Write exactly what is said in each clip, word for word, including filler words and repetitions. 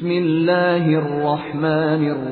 பிஸ்மில்லாஹிர் ரஹ்மானிர்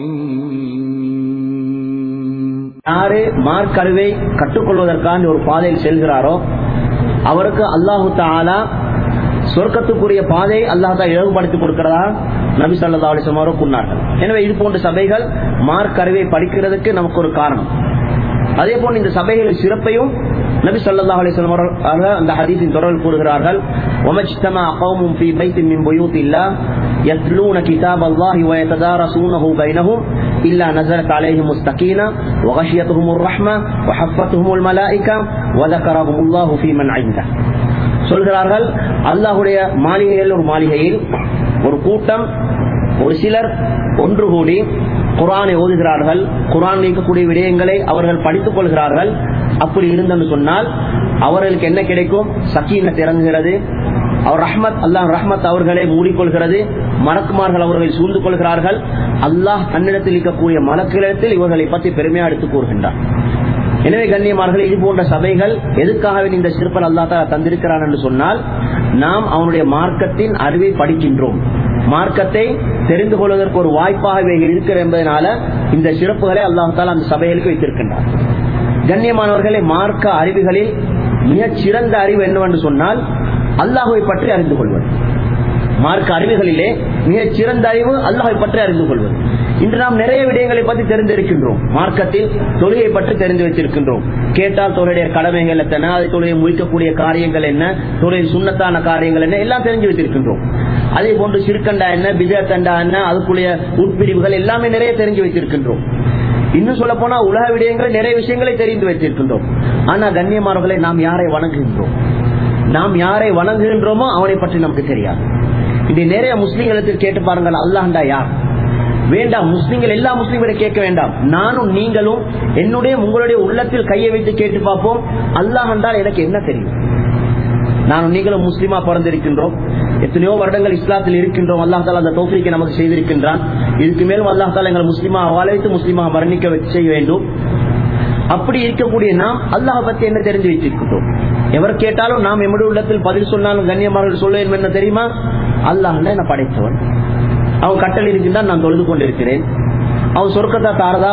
ரஹீம். யாரு மார்க்கறிவை கற்றுக்கொள்வதற்கான ஒரு பாதையில் செல்கிறாரோ அவருக்கு அல்லாஹு தஆலா சொர்க்கத்துக்குரிய பாதையை அல்லாஹ் தஆலா இலகுபடுத்தி கொடுக்கிறதா நபி ஸல்லல்லாஹு அலைஹி வஸல்லம் அவர்கள் கூறினார்கள். எனவே இது போன்ற சபைகள் மார்க்கறிவை படிக்கிறதுக்கு நமக்கு ஒரு காரணம். அதே போன்று இந்த சபைகளின் சிறப்பையும் நபி ஸல்லல்லாஹு அலைஹி வஸல்லம் அவர்கள் அந்த ஹதீஸின் தொடரில் கூறுகிறார்கள். வமஜ்தமா கௌமும் ஃபீ பைத்தின் மின் புயூத்தில்லாஹ் யத்லூன கிதாபல்லாஹி வ யததாரஸூனஹு பைனஹும் இல்லா நஸலத் அலைஹிமுஸ் ஸகீனா வ கஷியத்துஹுமுர் ரஹ்மா வ ஹஃபத்துஹுமுல் மலாயிகா வ ذكرஹுமுல்லாஹு ஃபீ மன் இன்தஹு. சொல்கிறார்கள், அல்லாஹ்வுடைய மாளிகையில் ஒரு மாளிகையில் ஒரு கூட்டம் ஒரு சிலர் ஒன்று கூடி குர்ஆனை ஓதுகிறார்கள். குர்ஆன் இருக்கக்கூடிய விடயங்களை அவர்கள் படித்துக் கொள்கிறார்கள். அப்படி இருந்தன்னு சொன்னால் அவர்களுக்கு என்ன கிடைக்கும்? சக்கீனத் இறங்குகிறது. அவர் ரஹ்மத் அல்லாஹ் ரஹ்மத் அவர்களை மூடிக்கொள்கிறது. மலக்குமார்கள் அவர்களை சூழ்ந்து கொள்கிறார்கள். அல்லாஹ் தன்னிடத்தில் இருக்கக்கூடிய மலக்கிடத்தில் இவர்களை பற்றி பெருமையா எடுத்துக் கூறுகின்றார். எனவே கண்ணியமார்கள், இது போன்ற சபைகள் எதுக்காக இந்த சிறப்பல் அல்லாஹ் தஆலா தந்திருக்கிறான் என்று சொன்னால், நாம் அவனுடைய மார்க்கத்தின் அறிவை படிக்கின்றோம், மார்க்கத்தை தெரிந்து கொள்வதற்கு ஒரு வாய்ப்பாக இருக்கிற என்பதனால இந்த சிறப்புகளை அல்லாஹ் தஆலா அந்த சபைகளுக்கு வைத்திருக்கின்றார். கண்ணியமானவர்களே, மார்க்க அறிவுகளில் மிகச் சிறந்த அறிவு என்னவென்று சொன்னால் அல்லாஹ்வை பற்றி அறிந்து கொள்வது. மார்க்க அறிவுகளிலே மிகச் சிறந்த அறிவு அல்லாஹ்வை பற்றி அறிந்து கொள்வது. இன்று நாம் நிறைய விடயங்களை பற்றி தெரிந்திருக்கின்றோம். மார்க்கத்தில் தொழுகை பற்றி தெரிந்து வைத்திருக்கின்றோம். கேட்டால் தொழுடைய கடமைகள் எத்தனை, அதை தொழுகை முடிக்கக்கூடிய காரியங்கள் என்ன, தொழுகை சுன்னத்தான காரியங்கள் என்ன, எல்லாம் தெரிஞ்சு வைத்திருக்கின்றோம். அதே போன்று சிறுக்கண்டா என்ன, பிதஅத்தண்டா என்ன, அதுக்குரிய உட்பிரிவுகள் எல்லாமே நிறைய தெரிஞ்சு வைத்திருக்கின்றோம். இன்னும் சொல்ல போனா உலக விடயங்களை நிறைய விஷயங்களை தெரிந்து வைத்திருக்கின்றோம். ஆனா கண்ணியமானவர்களை, நாம் யாரை வணங்குகின்றோம், நாம் யாரை வணங்குகின்றோமோ அவனை பற்றி நமக்கு தெரியாது. இது நிறைய முஸ்லிம்களுக்கு கேட்டு பாருங்கள், அல்லாஹ்டா யார்? வேண்டாம், முஸ்லிம்கள் எல்லா முஸ்லிம்களை கேட்க வேண்டாம். நானும் நீங்களும் என்னுடைய உங்களுடைய உள்ளத்தில் கையை வைத்து கேட்டு பார்ப்போம், அல்லாஹ் என்றால் எனக்கு என்ன தெரியும்? நானும் நீங்களும் முஸ்லிமா பிறந்திருக்கின்றோம், எத்தனையோ வருடங்கள் இஸ்லாத்தில் இருக்கின்றோம். அல்லாஹ் தஆலா அந்த தௌஃபீக்கை நமக்கு செய்திருக்கின்றான். இதுக்கு மேலும் அல்லாஹ் தஆலா எங்களை முஸ்லிமா வாழ வைத்து முஸ்லிமா மரணிக்க செய்ய வேண்டும். அப்படி இருக்கக்கூடிய நாம் அல்லாஹ் பற்றி என்ன தெரிஞ்சு வைத்திருக்கின்றோம்? எவர் கேட்டாலும் நாம் எம்முடைய உள்ளத்தில் பதில் சொன்னாலும் கண்ணியமானவர்கள் சொல்ல என்ன தெரியுமா? அல்லாஹ் என்ன படைத்தவன், அவன் கட்டளை இருக்கின்றான், நான் தொழுது கொண்டிருக்கிறேன். அவன் சொர்க்கத்தை தாரதா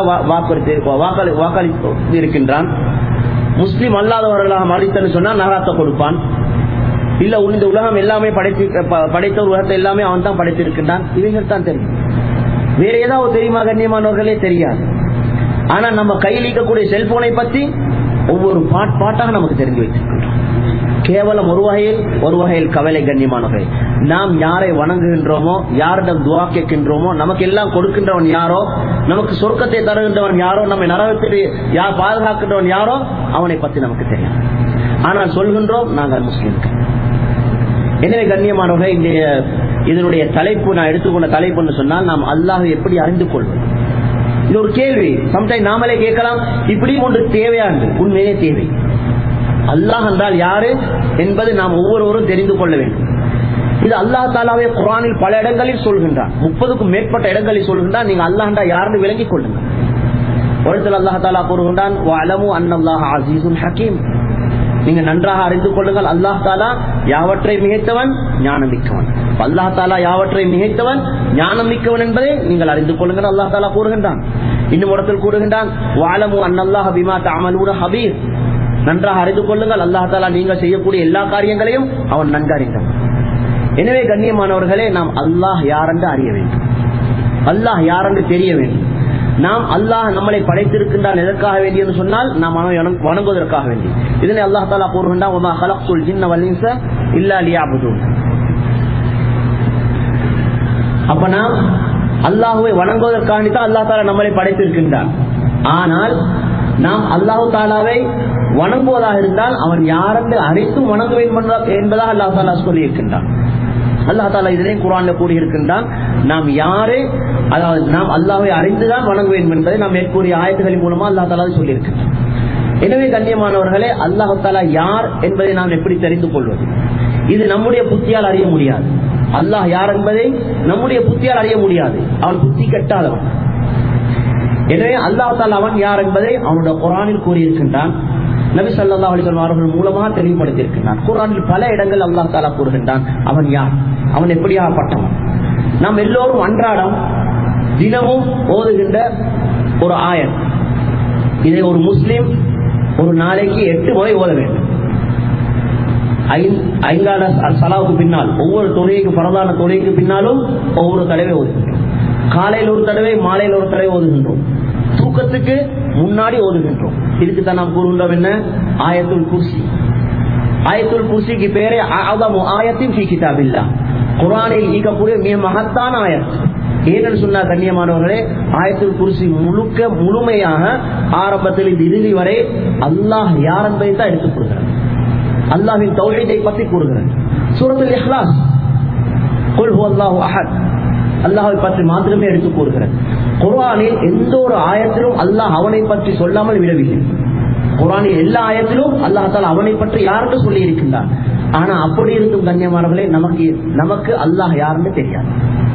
வாக்களித்து இருக்கின்றான். முஸ்லிம் அல்லாதவர்களாக மறித்தன்னு சொன்னா நரகத்தை கொடுப்பான். இல்ல இந்த உலகம் எல்லாமே படைத்து படைத்த உலகத்தை எல்லாமே அவன் தான் படைத்திருக்கின்றான். இவைகள் தான் தெரியும். வேற ஏதாவது தெரியுமா? கண்ணியமானவர்களே தெரியாது. ஆனா நம்ம கையில் இருக்கக்கூடிய செல்போனை பற்றி ஒவ்வொரு பாட் பாட்டாக நமக்கு தெரிந்து வைத்திருக்கின்றோம். கேவலம் ஒரு வகையில் ஒரு வகையில் கவலை. கண்ணியமானவர்கள், நாம் யாரை வணங்குகின்றோமோ, யாரிடம் துஆ கேட்கின்றோமோ, நமக்கு எல்லாம் கொடுக்கின்றவன் யாரோ, நமக்கு சொர்க்கத்தை தருகின்றவன் யாரோ, நம்மை நரகத்திற்கு யார் பாதுகாக்கின்றவன் யாரோ, அவனை பற்றி நமக்கு தெரியும். ஆனால் சொல்கின்றோம் நாங்கள் முஸ்லிம்கள். எனவே கண்ணியமானவர்கள், இந்த இதனுடைய தலைப்பு நான் எடுத்துக்கொண்ட தலைப்புன்னு சொன்னால், நாம் அல்லாஹ்வை எப்படி அறிந்து கொள்வது? இது ஒரு கேள்வி. சம்டைம் நாமளே கேட்கலாம், இப்படி ஒன்று தேவையானது, உண்மையே தேவை. அல்லாஹ் என்றால் யாரு என்பது நாம் ஒவ்வொருவரும் தெரிந்து கொள்ள வேண்டும். இது அல்லாஹ் தஆலாவே குர்ஆனில் பல இடங்களில் சொல்கின்றான். முப்பதுக்கும் மேற்பட்ட இடங்களில் சொல்கின்றான். நீங்க அல்லாஹ் என்றால் யாருன்னு விளங்கிக் கொள்ளுங்க. ஒருத்தர் அல்லாஹ் தஆலா கூறுகின்றான், வஅலமு அன்னல்லாஹ அஸீஸுன் ஹகீம். நீங்க நன்றாக அறிந்து கொள்ளுங்கள், அல்லாஹ் தஆலா யாவற்றை மிகைத்தவன், ஞானம் மிக்கவன். அல்லாஹ் தஆலா யாவற்றை மிகைத்தவன், ஞானம் மிக்கவன் என்பதை நீங்கள் அறிந்து கொள்ளுங்கள் அல்லாஹ் தஆலா கூறுகின்றான். இன்னும் இடத்தில் கூறுகின்றான், வஅலமு அன்னல்லாஹ பிமா தஅமலூன ஹபீர். நன்றாக அறிந்து கொள்ளுங்கள், அல்லாஹ் தஆலா நீங்கள் செய்யக்கூடிய எல்லா காரியங்களையும் அவன் நன்கு அறிந்தவன். எனவே கண்ணியமானவர்களே, நாம் அல்லாஹ் யாரென்று அறிய வேண்டும், அல்லாஹ் யாரென்று தெரிய வேண்டும். நாம் அல்லாஹ் நம்மளை படைத்திருக்கின்றான் எதற்காக வேண்டி என்று சொன்னால், நாம் வணங்குவதற்காக வேண்டி. இதனை அல்லாஹ் தஆலா கூறுகின்றான், வமா ஹலக்துல் ஜின்ன வல் இன்ஸ இல்லா லியஅபுதூன். அப்ப நாம் அல்லாஹ்வை வணங்குவதற்காக தான் அல்லாஹ் தஆலா நம்மளை படைத்திருக்கின்றான். ஆனால் நாம் அல்லாஹ் தஆலாவை வணங்குவதாக இருந்தால் அவன் யாரென்று அறிந்தும் வணங்குவேன் என்பதாக அல்லாஹ் தஆலா சொல்லி இருக்கின்றான். அல்லாஹ் தஆலா இதனை குர்ஆன்ல கூறி இருக்கின்றான். நாம் யாரு, அதாவது நாம் அல்லாஹ்வை அறிந்துதான் வணங்குவேன் என்பதை நாம் மேற்கூறிய ஆயத்துகளின் மூலமா அல்லாஹ் தஆலா சொல்லி இருக்கின்றான். எனவே கண்ணியமானவர்களே, அல்லாஹ் தஆலா யார் என்பதை நாம் எப்படி தெரிந்து கொள்வது? இது நம்முடைய புத்தியால் அறிய முடியாது. அல்லாஹ் யார் என்பதை நம்முடைய புத்தியால் அறிய முடியாது. அவன் புத்தி கெட்டாதவன். எனவே அல்லாஹ் தஆலா அவன் யார் என்பதை அவனுடைய குர்ஆனில் கூறியிருக்கின்றான். நபி ஸல்லல்லாஹு அலைஹி வஸல்லம் அவர்கள் மூலமாக தெளிவுபடுத்தியிருக்கின்றான். குர்ஆனில் பல இடங்கள் அல்லாஹ் தஆலா கூறுகின்றான் அவன் யார், அவன் எப்படியாப்பட்டவன். நாம் எல்லோரும் அன்றாடம் தினமும் ஓதுகின்ற ஒரு ஆயத். இதை ஒரு முஸ்லிம் ஒரு நாளைக்கு எட்டு முறை ஓத வேண்டும். ஐங்கால சலாவுக்கு பின்னால், ஒவ்வொரு தொழுகைக்கு பரதான தொழுகைக்கு பின்னாலும் ஒவ்வொரு தடவை ஓதுகின்றோம். காலையில் ஒரு தடவை, மாலையில் ஒரு தடவை ஓதுகின்றோம். தூக்கத்துக்கு முன்னாடி ஓதுகின்றோம். இதுக்கு தான் நாம் கூறுகின்றோம் என்ன? ஆயத்துல் குர்சி. ஆயத்துல் குர்சிக்கு பேரே அஅதமு ஆயத்தின் ஃபீ கிதாபில்லாஹ். குர்ஆனில் ஈக்கக்கூடிய மிக மகத்தான ஆயத். ஏன்னு சொன்னா கண்ணியமானவர்களே, ஆயத்துல் குர்சி முழுக்க முழுமையாக ஆரம்பத்தில் இறுதி வரை அல்லாஹ் யார் என்பதை தான் எடுத்துக் கொடுக்கிறார். அல்லாஹ்வின் தௌஹீதை பற்றி கூறுகிறார். சூரத்துல் இஹ்லாஸ், குல் ஹுவல்லாஹு அஹத், அல்லாஹ்வை பற்றி மாத்திரமே எடுத்துக் கூறுகிறது. குர்ஆனில் எந்த ஒரு ஆயத்திலும் அல்லாஹ் அவனை பற்றி சொல்லாமல் விடவில்லை. குர்ஆனில் எல்லா ஆயத்திலும் அல்லாஹ் தஆலா அவனை பற்றி யாருக்கு சொல்லி இருக்கின்றார். ஆனா அப்படி இருக்கும் கண்ணியமானவர்களே, நமக்கு நமக்கு அல்லாஹ் யாருன்னு தெரியாது.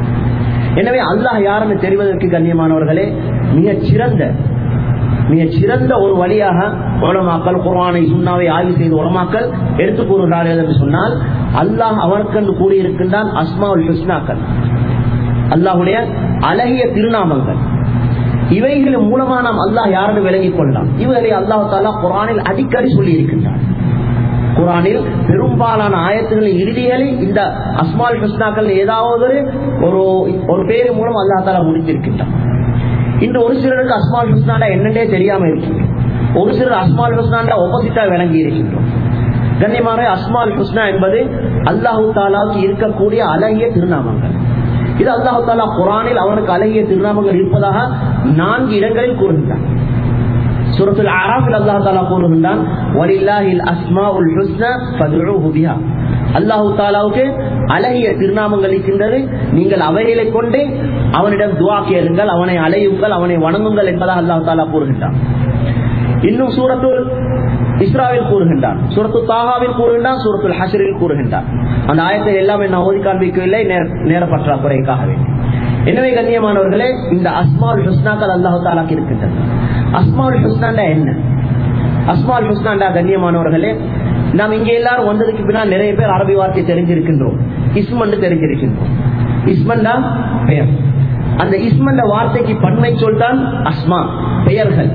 எனவே அல்லாஹ் யாருன்னு தெரிவதற்கு கண்ணியமானவர்களே, மிக சிறந்த மிக சிறந்த ஒரு வழியாக உலமாக்கள் குர்ஆனை சுன்னாவை ஆய்வு செய்து உலமாக்கள் எடுத்துக் கூறுகிறார்கள் என்று சொன்னால், அல்லாஹ் அவனுக்கு கூறியிருக்கின்றான் அஸ்மாவுல் ஹுஸ்னாக்கள், அல்லாஹுடைய அழகிய திருநாமங்கள். இவைகளின் மூலமா நாம் அல்லாஹ் யாருன்னு விளங்கிக் கொள்ளலாம். இவர்களை அல்லாஹ் தஆலா குர்ஆனில் அடிக்கடி சொல்லி இருக்கின்றார். குர்ஆனில் பெரும்பாலான ஆயத்துகளின் இறுதிகளில் இந்த அஸ்மால் ஹுஸ்னாக்கள் ஏதாவது ஒரு ஒரு பேரு மூலம் அல்லாஹ் தஆலா முடித்திருக்கின்றார். இன்று ஒரு சிலருக்கு அஸ்மால் ஹுஸ்னாண்டா என்னன்னே தெரியாம இருக்கின்றோம். ஒரு சிலர் அஸ்மால் ஹுஸ்னாண்டா ஆப்போசிட்டா விளங்கி இருக்கின்றோம். கண்ணியமான அஸ்மால் ஹுஸ்னா என்பது அல்லாஹ் தஆலாவுக்கு இருக்கக்கூடிய அழகிய திருநாமங்கள். இது அல்லாஹ் தஆலா குர்ஆனில் அவனுக்கு அழகிய திருநாமங்கள் இருப்பதாக நான்கு இடங்களில் கூறுகின்றான். சூரத்துல் அராஃபில் அல்லாஹ் தஆலா கூறுகின்றான், வலில்லாஹில் அஸ்மாஉல் ஹுஸ்னா ஃபதுஊஹு பிஹா. அல்லாஹ் தஆலாவுக்கு அழகிய திருநாமங்கள் இருக்கின்றது, நீங்கள் அவைகளை கொண்டு அவனிடம் துஆ கேளுங்கள், அவனை அழையுங்கள், அவனை வணங்குங்கள் என்பதாக அல்லாஹ் தஆலா கூறுகின்றான். இன்னும் சூரத்துல் இஸ்ராவில் கூறுகின்றான், சூரத்து தாஹாவில் கூறுகின்றான், சூரத்துல் ஹஷ்ரில் கூறுகின்றான். அந்த ஆயத்தை எல்லாமே நான் ஓதி காண்பிக்கவில்லை, நேர பற்றாக்குறைக்காகவே. எனவே கண்ணியமானவர்களே, இந்த அஸ்மாவுல் ஹுஸ்னாக்கள் அல்லாஹ் தஆலாக்கு இருக்கின்றது. அஸ்மாவுல் ஹுஸ்னாண்டா என்ன? அஸ்மாவுல் ஹுஸ்னாண்டா கண்ணியமானவர்களே, நாம் இங்கே எல்லாரும் வந்ததுக்கு பின்னால் நிறைய பேர் அரபி வார்த்தை தெரிஞ்சிருக்கின்றோம். இஸ்மண்டு தெரிஞ்சிருக்கின்றோம். இஸ்மண்டா பெயர். அந்த இஸ்மண்ட வார்த்தைக்கு பன்மை சொல்தான் அஸ்மா, பெயர்கள்.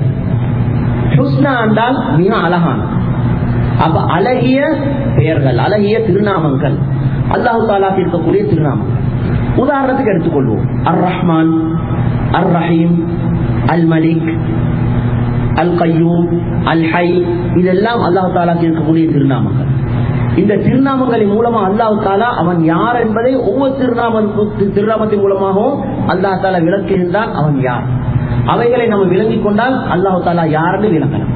ஹுஸ்னா என்றால் மிக அழகான, அப்ப அழகிய பெயர்கள், அழகிய திருநாமங்கள், அல்லாஹ் தஆலாக்கு இருக்கக்கூடிய திருநாமங்கள். உதாரணத்துக்கு எடுத்துக்கொள்வோம், அர் ரஹ்மான், அர் ரஹீம், அல் மலிக், அல் கய்யூம், அல் ஹை, இதெல்லாம் அல்லாஹ் தஆலாக்கு இருக்கக்கூடிய திருநாமங்கள். இந்த திருநாமங்களின் மூலமா அல்லாஹ் தஆலா அவன் யார் என்பதை ஒவ்வொரு திருநாம திருநாமத்தின் மூலமாகவும் அல்லாஹ் தஆலா விளக்குகின்றான். அவன் யார், அவைகளை நம்ம விளங்கிக் கொண்டால் அல்லாஹ் தஆலா யாருன்னு விளங்கலாம்.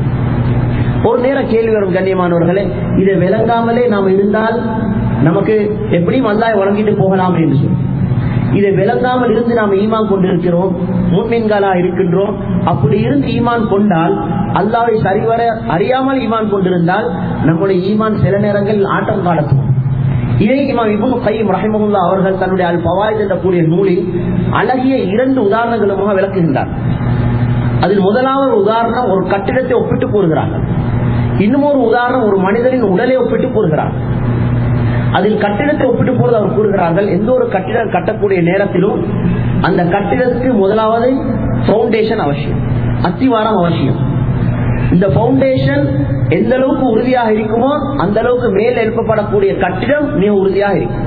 ஒரு நேரம் கேள்வி வரும் கண்ணியமானவர்களே, இதை விளங்காமலே நாம் இருந்தால் நமக்கு எப்படியும் அல்லாஹ் வழங்கிட்டு போகலாம் என்று சொல்லி, இதை விளங்காமல் இருந்து நாம் ஈமான் கொண்டிருக்கிறோம், முஃமின்களா இருக்கின்றோம். அப்படி இருந்து ஈமான் கொண்டால், அல்லாஹ்வை சரிவர அறியாமல் ஈமான் கொண்டிருந்தால் நம்முடைய ஈமான் சில நேரங்களில் ஆட்டம் காணட்டும். இதை இமாம் இப்னு கய்யிம் ரஹிமஹுல்லாஹ் அவர்கள் தன்னுடைய அல் ஃபவாயித் என்ற கூடிய நூலில் அழகிய இரண்டு உதாரணங்களுமாக விளக்குகின்றார். அதில் முதலாவது உதாரணம் ஒரு கட்டிடத்தை ஒப்பிட்டு கூறுகிறார்கள். இன்னும் ஒரு உதாரணம் ஒரு மனிதனின் உடலை ஒப்பிட்டு கூறுகிறார்கள். அதில் கட்டிடத்தை ஒப்பிட்டு போது அவர் கூறுகிறார்கள், எந்த ஒரு கட்டிடம் கட்டக்கூடிய நேரத்திலும் அந்த கட்டிடத்துக்கு முதலாவது பவுண்டேஷன் அவசியம், அத்திவாரம் அவசியம். இந்த பவுண்டேஷன் எந்த அளவுக்கு உறுதியாக இருக்குமோ அந்த அளவுக்கு மேல் எழுப்பப்படக்கூடிய கட்டிடம் மிக உறுதியாக இருக்கும்.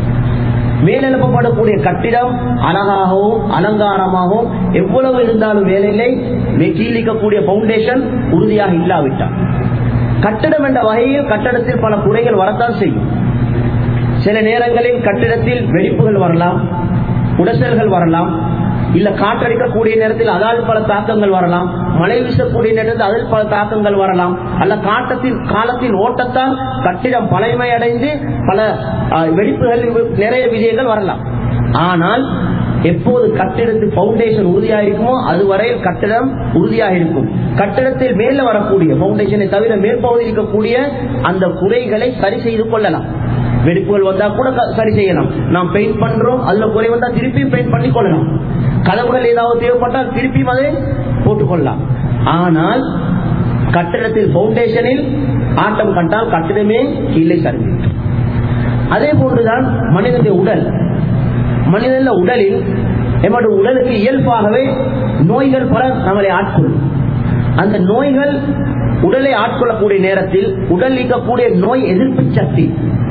மேல் எழுப்பப்படக்கூடிய கட்டிடம் அழகாகவும் அலங்காரமாகவும் எவ்வளவு இருந்தாலும் வேலையில்லை, கீழிக்கக்கூடிய பவுண்டேஷன் உறுதியாக இல்லாவிட்டால். கட்டிடம் என்ற வகையில் கட்டடத்தில் பல குறைகள் வரத்தான் செய்யும். சில நேரங்களில் கட்டிடத்தில் வெடிப்புகள் வரலாம், உடசல்கள் வரலாம், இல்ல காற்றடிக்கக்கூடிய நேரத்தில் அதால் பல தாக்கங்கள் வரலாம், மழை வீசக்கூடிய நேரத்தில் அதில் பல தாக்கங்கள் வரலாம், அல்ல காட்டத்தின் காலத்தின் ஓட்டத்தால் கட்டிடம் பழமை அடைந்து பல வெடிப்புகள் நிறைய விஷயங்கள் வரலாம். ஆனால் எப்போது கட்டிடத்தில் பவுண்டேஷன் உறுதியாக இருக்குமோ அதுவரையில் கட்டிடம் உறுதியாக இருக்கும். கட்டிடத்தில் மேல வரக்கூடிய பவுண்டேஷனை தவிர மேற்பகுதி இருக்கக்கூடிய அந்த குறைகளை சரி செய்து கொள்ளலாம். வெடிப்புகள் வந்தா கூட சரி செய்யலாம். நாம் பெயிண்ட் பண்றோம், அதுல குறை வந்தா திருப்பியும் பெயிண்ட் பண்ணி கொள்ளலாம். கதவுகள் ஏதாவது தேவைப்பட்டால் திருப்பியும் அதை போட்டுக்கொள்ளலாம். ஆனால் கட்டிடத்தில் பவுண்டேஷனில் ஆட்டம் கண்டால் கட்டிடமே கீழே சரிந்து. அதே போன்றுதான் மனிதனுடைய உடல். மனிதன உடலில் எமது உடலுக்கு இயல்பாகவே நோய்கள் பல நம்மளை ஆட்கொள்ளும். அந்த நோய்கள் உடலை ஆட்கொள்ளக்கூடிய நேரத்தில் உடல் நீக்கக்கூடிய நோய் எதிர்ப்பு சக்தி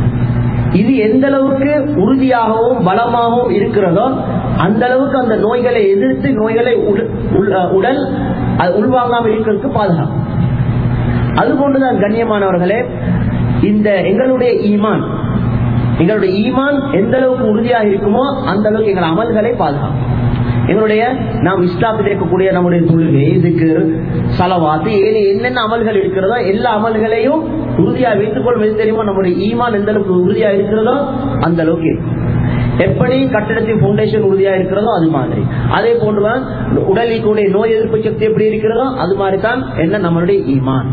இது எந்த அளவுக்கு உறுதியாகவும் பலமாகவும் இருக்கிறதோ அந்த அளவுக்கு அந்த நோய்களை எதிர்த்து நோய்களை உடல் உள்வாங்காமல் இருக்கிறதுக்கு பாதுகாக்கும். அதுபோன்றுதான் கண்ணியமானவர்களே, இந்த எங்களுடைய ஈமான் எங்களுடைய ஈமான் எந்த அளவுக்கு உறுதியாக இருக்குமோ அந்த அளவுக்கு எங்கள் அமல்களை பாதுகாக்கும். எங்களுடைய நாம் இஸ்லாத்தில் இருக்கக்கூடிய நம்முடைய தொழுகை, இதுக்கு சலவாத்து, ஏழு என்னென்ன அமல்கள் இருக்கிறதோ எல்லா அமல்களையும் உறுதியாக வைத்துக் கொள்வது தெரியுமா? நம்முடைய ஈமான் எந்த அளவுக்கு உறுதியா இருக்கிறதோ அந்த அளவுக்கு இருக்கும். எப்படி கட்டிடத்தின் பவுண்டேஷன் உறுதியா இருக்கிறதோ அது மாதிரி, அதே போன்றுதான் உடலுக்குடைய நோய் எதிர்ப்பு சக்தி எப்படி இருக்கிறதோ அது மாதிரி தான் என்ன நம்மளுடைய ஈமான்.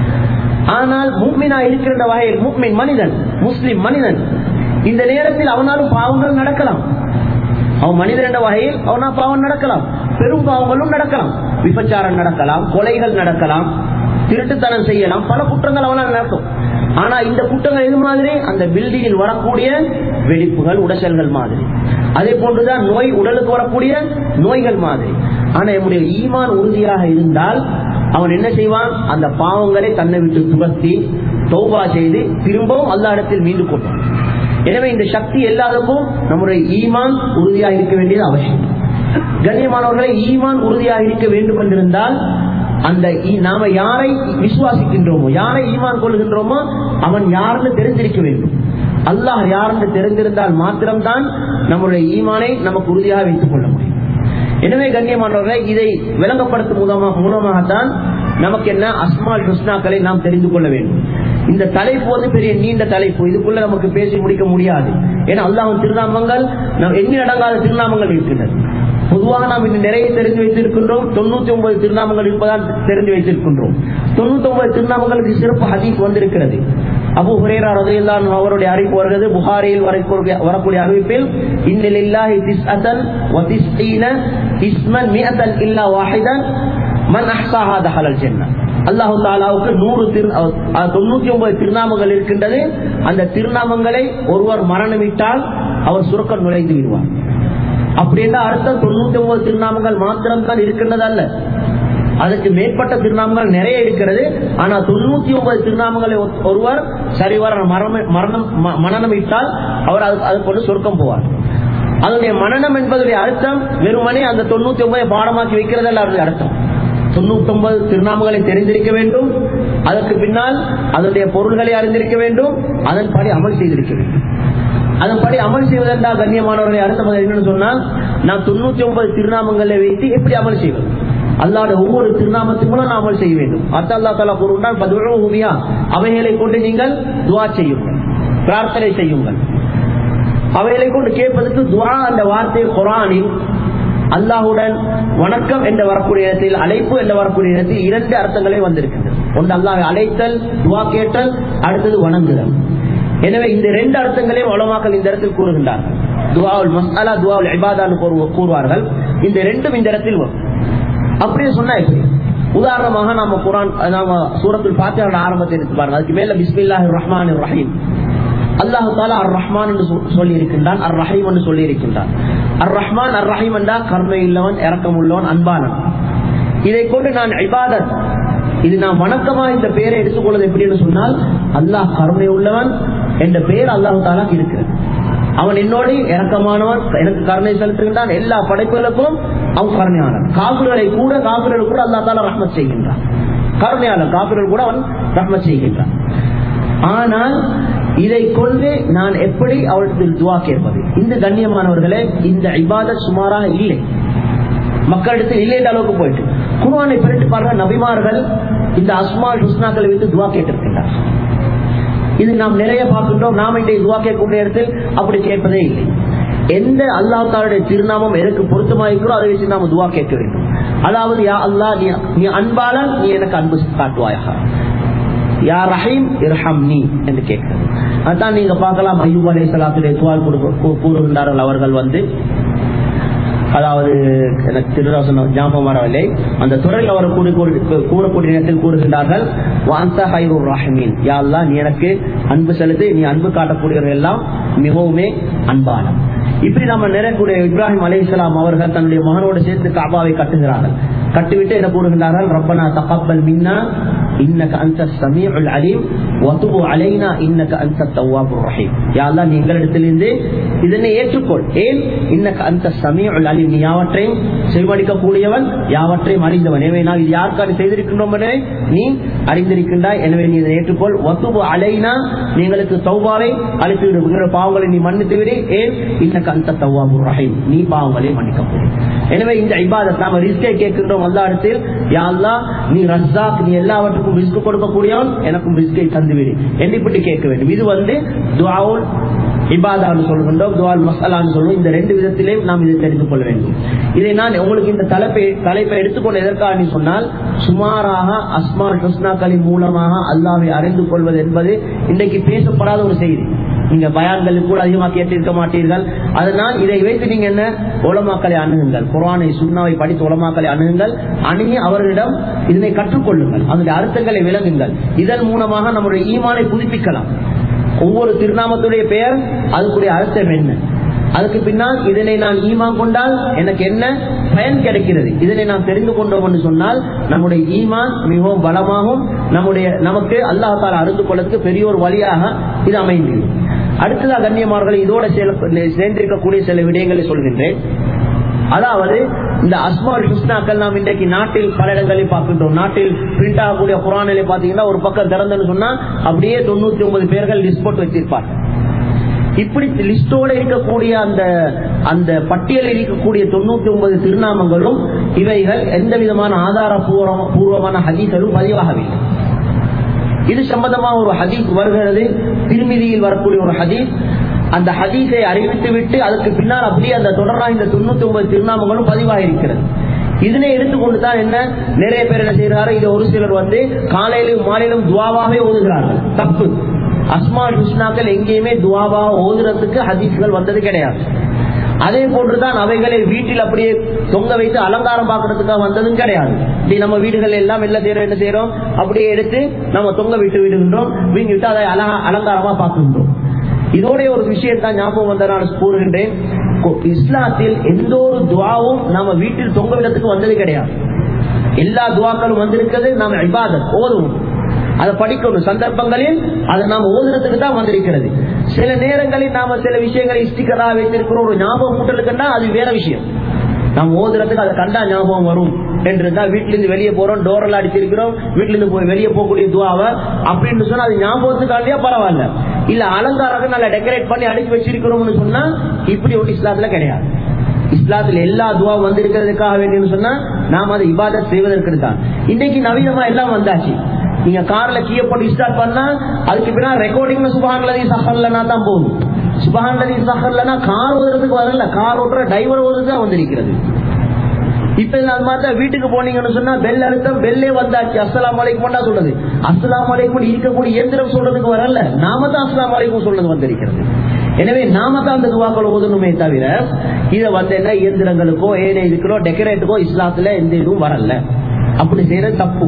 ஆனால் முஃமினா இருக்கிற வகையில் முஃமின் மனிதன், முஸ்லிம் மனிதன், இந்த நேரத்தில் அவனாலும் பாவங்கள் நடக்கலாம். அவன் மனிதன் என்ற வகையில் அவனா பாவம் நடக்கலாம், பெரும் பாவங்களும் நடக்கலாம், விபச்சாரம் நடக்கலாம், கொலைகள் நடக்கலாம், திருட்டுத்தனம் செய்யலாம், பல குற்றங்கள் அவனால் நடக்கும். ஆனா இந்த குற்றங்கள் எது மாதிரி? அந்த பில்டிங்கில் வரக்கூடிய வெடிப்புகள், உடசல்கள் மாதிரி. அதே போன்றுதான் நோய், உடலுக்கு வரக்கூடிய நோய்கள் மாதிரி. ஆனா நம்முடைய ஈமான் உறுதியாக இருந்தால் அவன் என்ன செய்வான்? அந்த பாவங்களை தன்னை விட்டு துரத்தி தௌபா செய்து திரும்பவும் அல்லாஹ் இடத்தில் மீண்டு கொண்டான். எனவே இந்த சக்தி எல்லாருக்கும் நம்முடைய ஈமான் உறுதியாக இருக்க வேண்டியது அவசியம். கண்ணியமானவர்களை, ஈமான் உறுதியாக இருக்க வேண்டும் என்றிருந்தால் அந்த நாம யாரை விசுவாசிக்கின்றோமோ, யாரை ஈமான் கொள்கின்றோமோ அவன் யாருன்னு தெரிந்திருக்க வேண்டும். அல்லாஹ் யாருன்னு தெரிந்திருந்தால் மாத்திரம்தான் நம்முடைய ஈமானை நமக்கு உறுதியாக வைத்துக் கொள்ள முடியும். எனவே கண்ணியமானவர்களை, இதை விளங்கப்படுத்தும் மூலமாகத்தான் நமக்கு என்ன அஸ்மால் ஹுஸ்னாக்களை நாம் தெரிந்து கொள்ள வேண்டும். இந்த தலைப்பு வந்து பெரிய நீண்ட தலைப்பு, இதுக்குள்ள நமக்கு பேசி முடிக்க முடியாது. ஏன்னா அல்லாஹ்வின் திருநாமங்கள் எண்ணி அடங்காத திருநாமங்கள் இருக்கின்றன. பொதுவாக நாம் இன்னும் நிறைய தெரிந்து வைத்திருக்கின்றோம். தொண்ணூத்தி ஒன்பது திருநாமங்கள் இருப்பதால் தெரிந்து வைத்திருக்கின்றோம். தொண்ணூத்தி ஒன்பது திருநாமங்களுக்கு சிறப்பு ஹதீஸ் வந்திருக்கிறது. அபூ ஹுரைரா ரலியல்லாஹு அன்ஹு அவருடைய அறிவிப்பு வருகிறது. புகாரியில் வரக்கூடிய அறிவிப்பில் இன்னலில்லாஹி திஸ்அத்தன் வ திஸ்ஈன இஸ்மன் மிஅத்தன் இல்லா வாஹிதன் மன் அஹ்ஸாஹா தஹலல் ஜன்னah. அல்லாஹ் தஆலாவுக்கு நூறு தொண்ணூத்தி ஒன்பது திருநாமங்கள் இருக்கின்றது. அந்த திருநாமங்களை ஒருவர் மரணமிட்டால் அவர் சுருக்கம் நுழைந்து விடுவார். அப்படின்னா அர்த்தம் தொண்ணூத்தி ஒன்பது திருநாமங்கள் மாத்திரம் தான் இருக்கின்றது அல்ல, அதுக்கு மேற்பட்ட திருநாமங்கள் நிறைய இருக்கிறது. ஆனா தொண்ணூத்தி ஒன்பது திருநாமங்களை ஒருவர் சரிவர மரணம் மரணம் இட்டால் அவர் அது கொண்டு சொர்க்கம் போவார். அதனுடைய மரணம் என்பதுடைய அர்த்தம் வெறுமனே அந்த தொண்ணூத்தி ஒன்பதை பாடமாக்கி வைக்கிறதல்ல. அதனுடைய அர்த்தம் தொண்ணூத்தி ஒன்பது திருநாமங்களை தெரிந்திருக்க வேண்டும், அதற்கு பின்னால் அதனுடைய பொருள்களை அறிந்திருக்க வேண்டும், அதன்படி அமல் செய்திருக்க வேண்டும். அதன்படி அமல் செய்வதென்றால் கண்ணியமானவர்களை அர்த்தம் என்னன்னு சொன்னால், நாம் தொண்ணூத்தி ஒன்பது திருநாமங்களை வைத்து எப்படி அமல் செய்வது? அல்லாஹ்வுடைய ஒவ்வொரு திருநாமத்துக்கு மூலம் நாம் அமல் செய்ய வேண்டும். அல்லாஹ் தஆலா கூறுகிறான், பதுஉஹுபியா, அவைகளை கொண்டு நீங்கள் துஆ செய்யுங்கள், பிரார்த்தனை செய்யுங்கள். அவைகளை கொண்டு கேட்பதற்கு துஆ என்ற வார்த்தை குர்ஆனில் அல்லாஹ்வுடன் வணக்கம் என்று வரக்கூடிய இடத்தில், அழைப்பு என்று வரக்கூடிய இடத்தில் இரண்டு அர்த்தங்களே வந்திருக்கின்றன. ஒன்று அல்லாஹ்வை அழைத்தல், துஆ கேட்டல், அடுத்தது வணங்குதல். எனவே இந்த ரெண்டு அர்த்தங்களையும் உலமாக்கள் இந்த இடத்தில் கூறுகின்றார்கள். துஆவுல் மஸ்அலா, துஆவுல் இபாதான்னு கூறுவார்கள். இந்த ரெண்டும் இந்த இடத்தில் வரும். அப்படியே சொன்னா எப்படி? உதாரணமாக நாம குர்ஆன் நாம சூரத்துல் ஃபாத்திஹாவோட ஆரம்பத்தை எடுத்து பாருங்க. அதுக்கு மேல பிஸ்மில்லாஹிர் ரஹ்மானிர் ரஹீம், அல்லாஹ் தஆலா அர் ரஹ்மான் என்று சொல்லி இருக்கின்றான், அர் ரஹீம் என்று சொல்லி இருக்கின்றான். அர் ரஹ்மான் அர் ரஹீம் என்றா கருணை உள்ளவன், இரக்கம் உள்ளவன், அன்பானவன். இதை கொண்டு நான் இபாதத், இது நான் வணக்கமா இந்த பெயரை எடுத்துக்கொள்வது எப்படின்னு சொன்னால், அல்லாஹ் கருணை உள்ளவன் என்ற பெயர் அல்லாஹ் தஆலா இருக்கிறது. அவன் என்னோடு இரக்கமானவன், எனக்கு கருணை செலுத்துகின்றான். எல்லா படைப்புகளுக்கும் அவன் கருணையாளன். காபிர்களை கூட காபிர்கள் கூட அல்லாஹ் தஆலா ரஹ்மத் செய்கின்றான். கருணையாளன் காபிர்கள் கூட அவன் ரஹ்மத் செய்கின்றான். ஆனால் இதை கொண்டு நான் எப்படி அவரிடத்தில் துஆ கேட்பது? இந்த கண்ணியமானவர்களே, இந்த இபாதத் சுமாராக இல்லை, மக்களிடத்தில் இல்லை என்ற அளவுக்கு போயிட்டு. குர்ஆனை பிரித்து பாருங்க, நபிமார்கள் இந்த அஸ்மால் ஹுஸ்னாக்களை வைத்து துஆ கேட்டிருக்கின்றார். இது நாம் நிறைய பார்க்கின்றோம். நாம் இன்றைய துஆ கேட்கக்கூடிய இடத்தில் அப்படி கேட்பதே இல்லை. எந்த அல்லாஹ் தஆலாவுடைய திருநாமம் எதற்கு பொருத்தமாயிருக்கிறோ அதை வச்சு நாம் துஆ கேட்க வேண்டும். அதாவது யா அல்லாஹ், நீ அன்பாளன், நீ எனக்கு அன்பு காட்டுவாயாக. யா ரஹீம் இர்ஹம்னி என்று கேட்கிறது. அதான் நீங்க பார்க்கலாம், அய்யூப் அலைஹிஸ்ஸலாத்துடைய துஆ கூறுகின்றார்கள். அவர்கள் வந்து, அதாவது எனக்கு திருராசனம் ஞாபகம் வரவில்லை, அந்த துறையில் அவர் கூறக்கூடிய நேரத்தில் கூறுகின்றார்கள், வஅன்த ஹைருர் ரஹீமீன், யா அல்லாஹ் நீ எனக்கு அன்பு செலுத்து, நீ அன்பு காட்டக்கூடியவர்கள் எல்லாம் மிகவுமே அன்பான. இப்படி நம்ம நிறைய இப்ராஹிம் அலைஹிஸ்ஸலாம் அவர்கள் தன்னுடைய மகனோடு சேர்ந்து கஅபாவை கட்டுகிறார்கள். கட்டிவிட்டு என்ன கூறுகிறார்கள், ரப்பனா தகப்பல் மின்னா இன்னக அன்தஸ் ஸமீஉல் அலீம் வதுப் அலைனா இன்னக அன்தத் தவ்வாபுர் ரஹீம். யா அல்லாஹ், நீ எங்களிடத்திலிருந்து இதனை ஏற்றுக்கொள். ஏன்? இன்னக அன்தஸ் ஸமீஉல் அலீம், நீ யாவற்றையும் செவிமடுக்க கூடியவன், யாவற்றையும் அறிந்தவன். எனவே நான் இது யாருக்காக செய்திருக்கின்றோம் என நீ அறிந்திருக்கின்றாய். எனவே நீ இதை ஏற்றுக்கொள். வதுப் அலைனா, நீங்களுக்கு தௌபாவை அளித்து விடு, பாவங்களை நீ மன்னித்து விடு. ஏன்? இன்னக அன்தத் தவ்வாபுர் ரஹீம், நீ பாவங்களை மன்னிக்க கூடிய. எனவே இந்த இபாதத் நாம ரிஸ்கை கேட்கின்றோம் அல்லாஹ்விடத்தில். யா அல்லாஹ், நீ ரஸாக், நீ எல்லாவற்றுக்கும் ரிஸ்க் கொடுக்கக்கூடியவன், எனக்கும் ரிஸ்கை தந்துவிடு என்று இப்படி கேட்க வேண்டும். இது வந்து துஆவுல் இபாதான்னு சொல்கின்றோம், துஆல் மஸ்அலான்னு சொல்லுவோம். இந்த ரெண்டு விதத்திலேயும் நாம் இதை தெரிந்து கொள்ள வேண்டும். இதை நான் உங்களுக்கு இந்த தலைப்பை தலைப்பை எடுத்துக்கொண்டு எதற்காக சொன்னால், சுமாராக அஸ்மால் ஹுஸ்னாக்களின் மூலமாக அல்லாஹ்வை அறிந்து கொள்வது என்பது இன்றைக்கு பேசப்படாத ஒரு செய்தி. நீங்க பயான்களுக்கு கூட அதிகமாக கேட்டிருக்க மாட்டீர்கள். அதனால் இதை வைத்து நீங்க என்ன, உலமாக்களை அணுகுங்கள், குர்ஆனை சுன்னாவை படித்து உலமாக்களை அணுகுங்கள், அணுகி அவர்களிடம் இதனை கற்றுக்கொள்ளுங்கள், அதனுடைய அர்த்தங்களை விளங்குங்கள். இதன் மூலமாக நம்முடைய ஈமானை புதுப்பிக்கலாம். ஒவ்வொரு திருநாமத்துடைய பெயர், அதுக்குரிய அர்த்தம் என்ன, அதுக்கு பின்னால் இதனை நான் ஈமான் கொண்டால் எனக்கு என்ன பயன் கிடைக்கிறது, இதனை நாம் தெரிந்து கொண்டோம் என்று சொன்னால் நம்முடைய ஈமான் மிகவும் பலமாகும். நம்முடைய நமக்கு அல்லாஹ் தஆலா அறிந்து கொள்வதற்கு பெரிய ஒரு வழியாக இது அமைந்தது. அடுத்ததாக கண்ணியமானவர்களை, இதோட சேர்ந்திருக்கக்கூடிய சில விடயங்களை சொல்கின்றேன். அதாவது இந்த அஸ்மால் ஹுஸ்னாக்கள் நாம் இன்றைக்கு நாட்டில் பல இடங்களில் பார்க்கின்றோம். நாட்டில் பிரிண்ட் ஆகக்கூடிய குர்ஆனிலே பாத்தீங்கன்னா ஒரு பக்கம் திறந்தன்னு சொன்னா அப்படியே தொண்ணூத்தி ஒன்பது பேர்கள் லிஸ்ட் போட்டு வச்சிருப்பார். இப்படி லிஸ்டோட இருக்கக்கூடிய அந்த அந்த பட்டியலில் இருக்கக்கூடிய தொண்ணூத்தி ஒன்பது திருநாமங்களும் இவைகள் எந்த விதமான ஆதாரபூர்வமான ஹதீஸ்களும் பதிவாகவில்லை. இது சம்பந்தமாக ஒரு ஹதீஸ் வருகிறது, திருமிதியில் வரக்கூடிய ஒரு ஹதீஸ். அந்த ஹதீஸை அறிவித்து விட்டு அதுக்கு பின்னால் அப்படியே அந்த தொடரா இந்த தொண்ணூத்தி ஒன்பது திருநாமங்களும் பதிவாக இருக்கிறது. இதனை எடுத்துக்கொண்டுதான் என்ன நிறைய பேர் என்ன செய்கிறார்கள், இது ஒரு சிலர் வந்து காலையிலும் மாலையிலும் துவாவாவே ஓதுகிறார்கள். தப்பு. அஸ்மால் ஹுஸ்னாக்கள் எங்கேயுமே துவாவாக ஓதுறதுக்கு ஹதீஸ்கள் வந்தது கிடையாது. அதே போன்றுதான் அவைகளை வீட்டில் அப்படியே தொங்க வைத்து அலங்காரம் பார்க்கறதுக்காக வந்ததும் கிடையாது. நம்ம வீடுகள் எல்லாம் என்ன செய்யறோம் என்ன செய்யறோம் அப்படியே எடுத்து நம்ம தொங்க விட்டு விடுகின்றோம், வீங்கி விட்டு அதை அலங்காரமா பார்க்கின்றோம். இதோட ஒரு விஷயம் தான் ஞாபகம் வந்த நான் கூறுகின்றேன். இஸ்லாத்தில் எந்த ஒரு துவாவும் நாம வீட்டில் தொங்க விடத்துக்கு வந்தது கிடையாது. எல்லா துவாக்களும் வந்திருக்கிறது நாம இபாதத் ஓதுவோம், அதை படிக்கணும், சந்தர்ப்பங்களில் அதை நாம ஓதுறதுக்கு தான் வந்திருக்கிறது. சில நேரங்களில் நாம சில விஷயங்களை ஸ்டிக்கரா வைத்திருக்கிறோம், ஒரு ஞாபகம் கூட்டலுக்குன்னா அது வேற விஷயம். நாம் ஓதுறதுக்கு அதை கண்டா ஞாபகம் வரும் என்றுதான் வீட்டுல இருந்து வெளியே போறோம், டோரெல்லாம் அடிச்சிருக்கிறோம், வீட்டுல இருந்து போய் வெளியே போகக்கூடிய துவாவை அப்படின்னு சொன்னா அது ஞாபகத்துக்காண்டியா பரவாயில்ல. இல்ல அலங்காரம் நல்லா டெக்கரேட் பண்ணி அடிச்சு வச்சிருக்கிறோம்னு சொன்னா இப்படி ஒரு இஸ்லாத்துல கிடையாது. இஸ்லாத்துல எல்லா துவா வந்திருக்கிறதுக்காக வேண்டியன்னு சொன்னா நாம அதை இபாதத் செய்வதற்கு தான். இன்னைக்கு நவீனமா எல்லாம் வந்தாச்சு. நீங்க கார்ல கீழே போட்டு ஸ்டார்ட் பண்ணா அதுக்கு பின்னால் ரெக்கார்டிங்ல சுபஹானல்லாஹி சஹல்லனா தான் போகும். சுபஹானல்லாஹி சஹல்லனா கார் ஓதுறதுக்கு வரல, கார் ஓட்டுற டிரைவர் ஓதுறதுதான் வந்திருக்கிறது. இப்ப அது மாதிரி வீட்டுக்கு போனீங்கன்னு சொன்னா பெல் அழுத்தம், பெல்லே வந்தாச்சு. அஸ்ஸலாமு அலைக்கும் சொல்றது, அஸ்ஸலாமு அலைக்கும் இருக்கக்கூடிய இயந்திரம் சொல்றதுக்கு வரல, நாம தான் அஸ்ஸலாமு அலைக்கும் சொல்றது வந்திருக்கிறது. எனவே நாம தான் அந்த துவாக்கள் ஓதணுமே தவிர இதை வந்து என்ன இயந்திரங்களுக்கோ ஏனே இதுக்கோ டெக்கரேட்டுக்கோ இஸ்லாத்துல எந்த இதுவும் வரல. அப்படி செய்யறது தப்பு.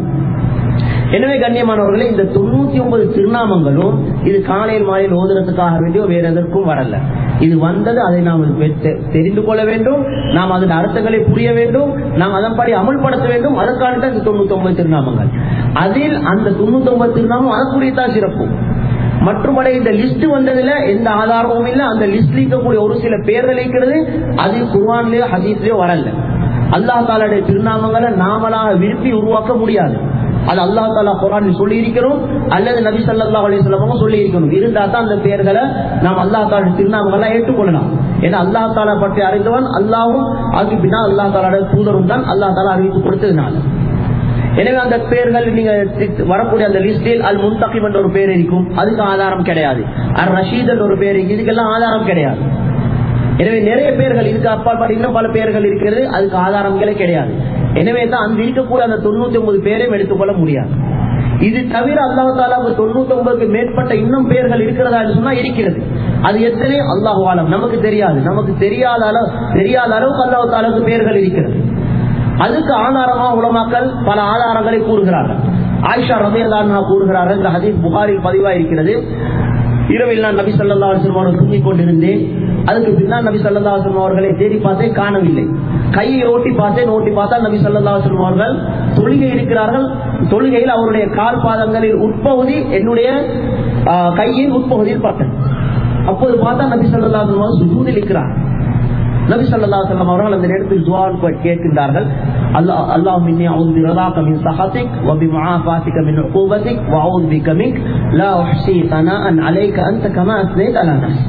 எனவே கண்ணியமானவர்களே, இந்த தொண்ணூத்தி ஒன்பது திருநாமங்களும் இது காலையில் மாலையில் ஓதுறதுக்காக வேண்டியோ வேற எதற்கும் வரல. இது வந்தது, அதை நாம் தெரிந்து கொள்ள வேண்டும், நாம் அதன் அர்த்தங்களை புரிய வேண்டும், நாம் அதன்படி அமல்படுத்த வேண்டும். அதற்கான தான் இந்த தொண்ணூத்தி ஒன்பது திருநாமங்கள். அதில் அந்த தொண்ணூத்தி ஒன்பது திருநாமம் அதற்குரியதான் சிறப்பு. மற்றபடி இந்த லிஸ்ட் வந்ததுல எந்த ஆதாரமும் இல்லை. அந்த லிஸ்ட் இருக்கக்கூடிய ஒரு சில பேர்கள் இருக்கிறது, அது குர்ஆன்லயோ ஹதீஸ்லயோ வரல. அல்லாஹ் தஆலாவுடைய திருநாமங்களை நாமளாக விரும்பி உருவாக்க முடியாது. அது அல்லாஹ் தஆலா குர்ஆனில் சொல்லி இருக்கிறோம், அல்லது நபி ஸல்லல்லாஹு அலைஹி வஸல்லம் சொல்லி இருக்கணும். இருந்தா தான் அந்த பெயர்களை நாம் அல்லாஹ் தஆலாவுடைய திருநாமங்களை ஏற்றுக்கொள்ளலாம். ஏன்னா அல்லாஹ் தஆலா பற்றி அறிந்தவன் அல்லாஹ்வும், அதுக்கு பின்னால் அல்லாஹ் தஆலாவுடைய தூதரும் தான் அல்லாஹ் தஆலா அறிவித்து கொடுத்ததுனால. எனவே அந்த பெயர்கள் நீங்க வரக்கூடிய அந்த லிஸ்டில் அல் முன்தகிம் என்ற ஒரு பெயர் இருக்கும், அதுக்கு ஆதாரம் கிடையாது. அர் ரஷீத் என்ற ஒரு பெயர், இதுக்கெல்லாம் ஆதாரம் கிடையாது. எனவே நிறைய பேர்கள் இதுக்கு அப்பால் இன்னும் பல பெயர்கள் இருக்கிறது, அதுக்கு ஆதாரங்களே கிடையாது. எனவே தான் அந்த இருக்கக்கூடிய அந்த தொண்ணூத்தி ஒன்பது பேரையும் எடுத்துக்கொள்ள முடியாது. இது தவிர அல்லாஹ் தஆலாவுக்கு தொண்ணூத்தி ஒன்பதுக்கு மேற்பட்ட இன்னும் பெயர்கள் இருக்கிறதா என்று சொன்னா இருக்கிறது. அது எத்தனை அல்லாஹ் ஆலம், நமக்கு தெரியாது. நமக்கு தெரியாத அளவு தெரியாத அளவுக்கு அல்லாஹ் தஆலாவுக்கு பெயர்கள் இருக்கிறது. அதுக்கு ஆதாரமா உலமாக்கள் பல ஆதாரங்களை கூறுகிறார்கள். ஆயிஷா ரலியல்லாஹு அன்ஹா கூறுகிறார்கள், இந்த ஹதீஸ் புகாரில் பதிவாக இருக்கிறது. இரவில் நான் நபி ஸல்லல்லாஹு அலைஹி வஸல்லம் தூங்கிக் கொண்டிருந்தேன். அதுக்கு பின்னால் நபி ஸல்லல்லாஹு அலைஹி வஸல்லம் அவர்களை தேடி பார்த்தேன், காணவில்லை. கையை ஓட்டி பார்த்தேன், ஓட்டி பார்த்தா நபி ஸல்லல்லாஹு அலைஹி வஸல்லம் அவர்கள் தொழுகை இருக்கிறார்கள். தொழுகையில் அவருடைய கால் பாதங்களில் உட்பகுதி என்னுடைய கையின் உட்பகுதியில் பார்த்தேன். அப்போது பார்த்தா நபி ஸல்லல்லாஹு அலைஹி வஸல்லம் சுஜூதில் இருக்கிறார். நபி ஸல்லல்லாஹு அலைஹி வஸல்லம் அவர்கள் அந்த நேரத்தில் துஆ கேட்கின்றார்கள். அல்லாஹ் அல்லாஹும்ம இன்னி அஊது பிரிதாக மின் சஹதிக் வ பிமுஆஃபாதிக மின் உகூபதிக் வ அஊது பிக மின்க் லா உஹ்ஸி ஸனாஅன் அலைக அன்த கமா அஸ்னைத அலா நஃப்ஸி.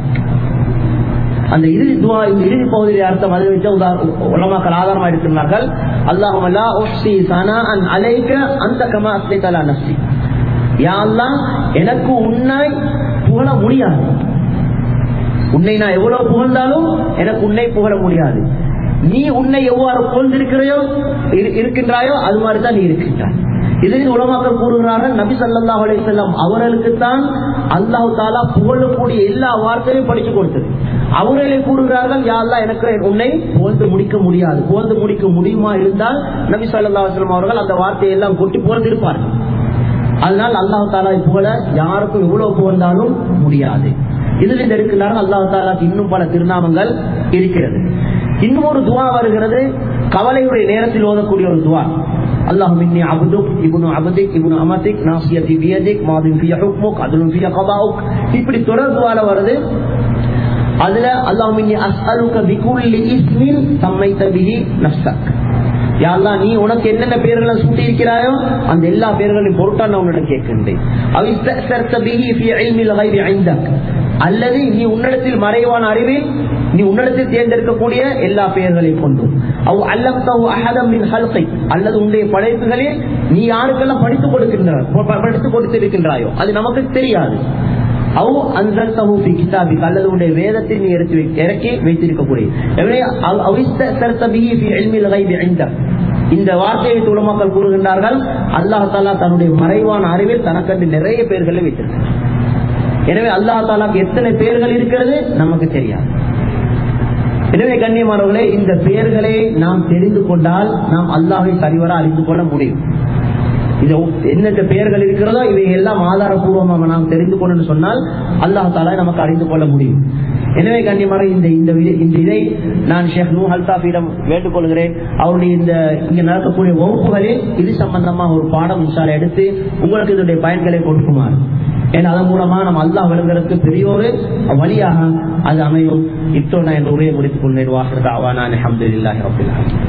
அந்த இறுதி துஆ, இந்த இறுதி பகுதியில் அர்த்தம் அதை வச்சு உலமாக்கள் ஆதாரமாக எடுக்கிறார்கள். அல்லாஹும்ம லா உஹ்ஸி ஸனாஅன் அலைக அன்த கமா அஸ்னைத அலா நஃப்ஸி. யா அல்லாஹ், எனக்கு உன்னை புகழ முடியாது. உன்னை நான் எவ்வளவு புகழ்ந்தாலும் எனக்கு உன்னை புகழ முடியாது. நீ உன்னை எவ்வாறு புகழ்ந்திருக்கிறாயோ இருக்கின்றாயோ அது மாதிரிதான் நீ இருக்கின்றாய். இதில் உலமாக்கள் கூறுகிறார்கள், நபி ஸல்லல்லாஹு அலைஹி வஸல்லம் அவர்களுக்குத்தான் அல்லாஹ் தஆலா புகழக்கூடிய எல்லா வார்த்தையும் படித்து கொடுத்தது. அவர்களே கூறுகிறார்கள், யா அல்லாஹ், எனக்கு உன்னை புகழ்ந்து முடிக்க முடியாது. புகழ்ந்து முடிக்க முடியுமா இருந்தால் நபி ஸல்லல்லாஹு அலைஹி வஸல்லம் அவர்கள் அந்த வார்த்தையை எல்லாம் கொட்டி புகழ்ந்திருப்பார்கள். அதனால் அல்லாஹ் தஆலா புகழ யாருக்கும் எவ்வளவு புகழ்ந்தாலும் முடியாது. இதில் இருக்கிறார்கள் அல்லாஹ் தஆலாக்கு இன்னும் பல திருநாமங்கள் இருக்கிறது. இன்னும் ஒரு துஆ வருகிறது, கவலையுடைய நேரத்தில் ஓதக்கூடிய ஒரு துஆ. அல்லாஹும்ம இன்னி அப்துக் இப்னு அப்திக் இப்னு அமதிக் நாசியதி பியதிக் மாதின் ஃபிய ஹுக்முக் அத்லுன் ஃபிய கதாஉக். இப்படி தொடர் துஆல வருது. அதுல அல்லாஹும்ம இன்னி அஸ்அலுக பிகுல்லி இஸ்மின் சம்மைத பிஹி நஃப்ஸக். யா அல்லாஹ், நீ உனக்கு என்னென்ன பெயர்களை சூட்டி இருக்கிறாயோ அந்த எல்லா பெயர்களையும் பொருட்டா நான் உன்னிடம் கேட்கின்றேன். அவ் இஸ்தஅஸர்த பிஹி ஃபீ இல்மில் கைபி இன்தக், அல்லது நீ உன்னிடத்தில் மறைவான அறிவில் நீ உன்னிடத்தில் தேர்ந்தெடுக்கக்கூடிய எல்லா பெயர்களையும் கொண்டு. அவ் அல்லம்தஹு அஹதம் மின் ஹல்கிக், அல்லது உன்னுடைய படைப்புகளில் நீ யாருக்கெல்லாம் படித்துக் கொடுக்கின்றாய் படித்துக் கொடுத்திருக்கின்றாயோ அது நமக்கு தெரியாது. அவ் அன்ஸல்தஹு ஃபீ கிதாபிக், அல்லது உன்னுடைய வேதத்தில் நீ இறக்கி இறக்கி வைத்திருக்கக்கூடிய. எனவே அவ் இஸ்தஅஸர்த பிஹி ஃபீ இல்மில் கைபி இன்தக், இந்த வார்த்தையை உலமாக்கள் கூறுகின்றார்கள், அல்லாஹ் தஆலா தன்னுடைய மறைவான அறிவில் தனக்கென்று நிறைய பெயர்களை வைத்திருக்கிறார். எனவே அல்லாஹ் தஆலாக்கு எத்தனை பெயர்கள் இருக்கிறது நமக்கு தெரியாது. எனவே கண்ணியமானவர்களே, இந்த பெயர்களை நாம் தெரிந்து கொண்டால் நாம் அல்லாஹ்வை சரிவர அறிந்து கொள்ள முடியும். இது என்னென்ன பெயர்கள் இருக்கிறதோ இவை எல்லாம் ஆதாரபூர்வமாக நாம் தெரிந்து கொண்டு சொன்னால் அல்லாஹ் தஆலா நமக்கு அறிந்து கொள்ள முடியும். எனவே கண்ணியமான இந்த இந்த இதை நான் ஷேக் நூஹ் அல்தாஃபியிடம் வேண்டுக் கொள்கிறேன். அவருடைய இந்த இங்க நடக்கக்கூடிய வகுப்புகளில் இது சம்பந்தமாக ஒரு பாடம் இன்ஷால்லா எடுத்து உங்களுக்கு இதனுடைய பயன்களை கொடுக்குமாறு. ஏன்னா அதன் மூலமா நம்ம அல்லாஹ் விளங்குறதுக்கு பெரிய ஒரு வழியாக அது அமையும். இத்தோடு நான் என் உரையை முடித்துக் கொண்டேன். வாஹிர் தஅவானா அல்ஹம்துலில்லாஹி ரப்பில் ஆலமீன்.